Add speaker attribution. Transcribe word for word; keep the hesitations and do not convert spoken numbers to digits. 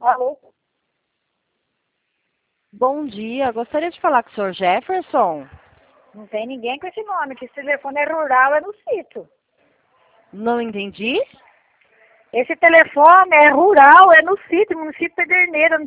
Speaker 1: Alô?
Speaker 2: Bom dia, gostaria de falar com o senhor Jefferson.
Speaker 1: Não tem ninguém com esse nome, que esse telefone é rural, é no sítio.
Speaker 2: Não entendi?
Speaker 1: Esse telefone é rural, é no sítio, município Pederneira, não